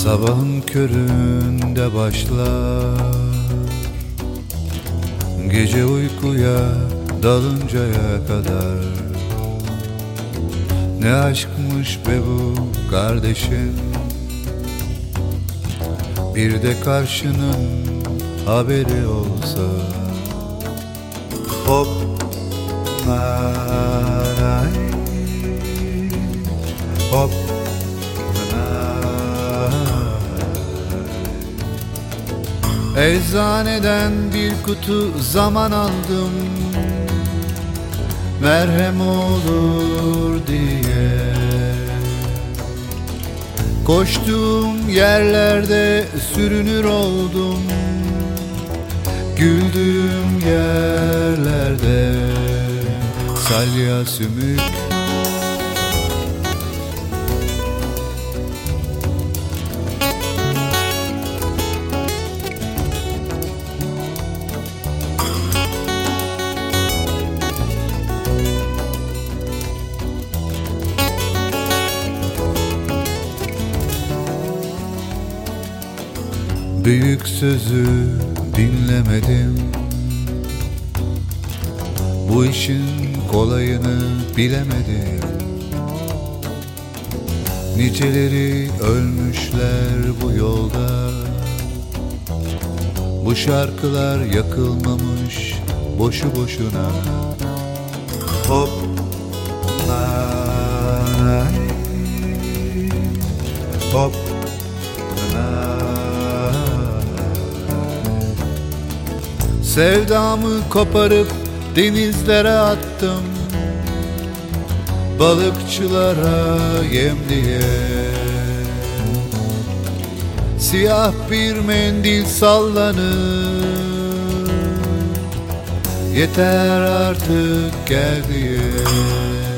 Sabahın köründe başlar, gece uykuya dalıncaya kadar. Ne aşkmış be bu kardeşim, bir de karşının haberi olsa. Hop naray, hop naray. Eczaneden bir kutu zaman aldım, merhem olur diye. Koştuğum yerlerde sürünür oldum, güldüğüm yerlerde salya sümük. Büyük sözü dinlemedim, bu işin kolayını bilemedim. Niceleri ölmüşler bu yolda, bu şarkılar yakılmamış boşu boşuna. Hop naray, hop naray. Sevdamı koparıp denizlere attım, balıkçılara yem diye. Siyah bir mendil sallanır, yeter artık gel diye.